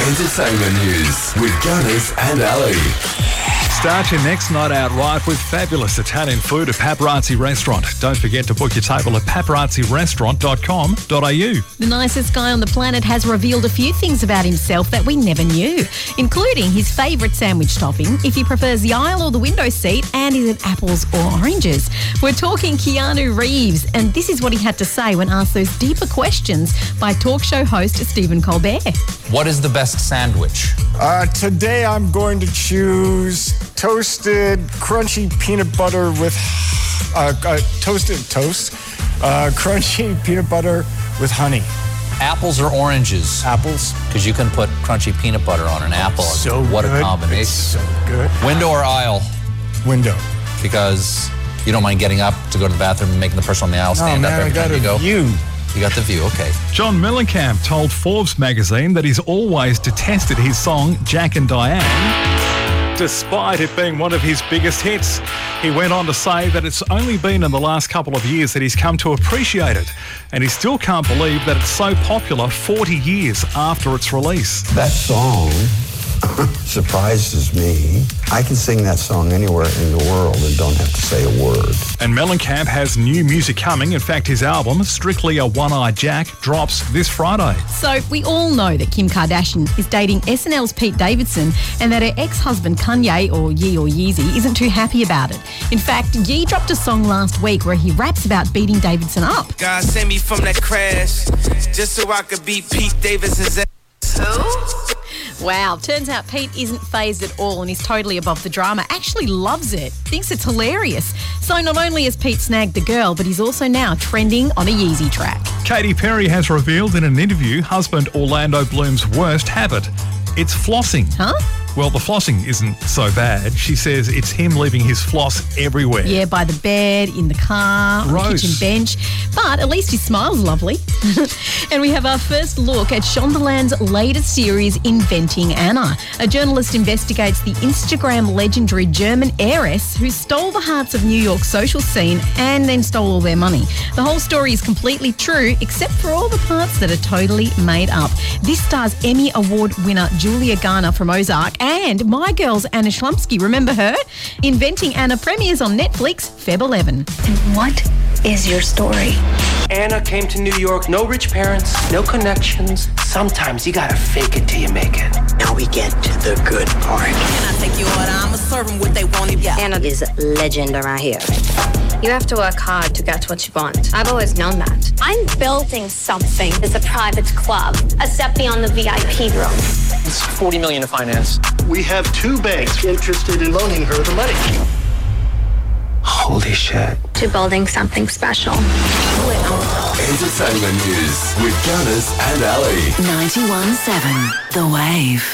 Entertainment news with Gunners and Ali. Start your next night out right with fabulous Italian food at Paparazzi Restaurant. Don't forget to book your table at paparazzirestaurant.com.au. The nicest guy on the planet has revealed a few things about himself that we never knew, including his favourite sandwich topping, if he prefers the aisle or the window seat, and is it apples or oranges. We're talking Keanu Reeves, and this is what he had to say when asked those deeper questions by talk show host Stephen Colbert. What is the best sandwich? Today I'm going to choose toasted crunchy peanut butter with toasted toast, crunchy peanut butter with honey. Apples or oranges? Apples. Because you can put crunchy peanut butter on an apple. So what good. a combination. It's so good. Window or aisle? Window. Because you don't mind getting up to go to the bathroom and making the person on the aisle stand up every time you go? View. You got the view, okay. John Mellencamp told Forbes magazine that he's always detested his song Jack and Diane, despite it being one of his biggest hits. He went on to say that it's only been in the last couple of years that he's come to appreciate it, and he still can't believe that it's so popular 40 years after its release. That song surprises me. I can sing that song anywhere in the world and don't have to say a word. And Mellencamp has new music coming. In fact, his album, Strictly a One-Eyed Jack, drops this Friday. So we all know that Kim Kardashian is dating SNL's Pete Davidson and that her ex-husband Kanye, or Ye or Yeezy, isn't too happy about it. In fact, Ye dropped a song last week where he raps about beating Davidson up. God sent me from that crash just so I could beat Pete Davidson's ass. Wow, turns out Pete isn't fazed at all and he's totally above the drama. Actually loves it, thinks it's hilarious. So not only has Pete snagged the girl, but he's also now trending on a Yeezy track. Katy Perry has revealed in an interview husband Orlando Bloom's worst habit. It's flossing. Huh? Well, the flossing isn't so bad. She says it's him leaving his floss everywhere. Yeah, by the bed, in the car, on the kitchen bench. But at least his smile's lovely. And we have our first look at Shondaland's latest series, Inventing Anna. A journalist investigates the Instagram legendary German heiress who stole the hearts of New York's social scene and then stole all their money. The whole story is completely true, except for all the parts that are totally made up. This stars Emmy Award winner Julia Garner from Ozark and My Girl's Anna Schlumsky. Remember her? Inventing Anna premieres on Netflix Feb 11. And what is your story? Anna came to New York, no rich parents, no connections. Sometimes you gotta fake it till you make it. Now we get to the good part. Can I take your order? I'ma serve them what they want. Yeah. Anna is a legend around here. You have to work hard to get what you want. I've always known that. I'm building something. It's a private club, a step beyond the VIP room. It's $40 million to finance. We have 2 banks interested in loaning her the money. Holy shit. To building something special. Entertainment news with Gunners and Ali. 91.7 The Wave.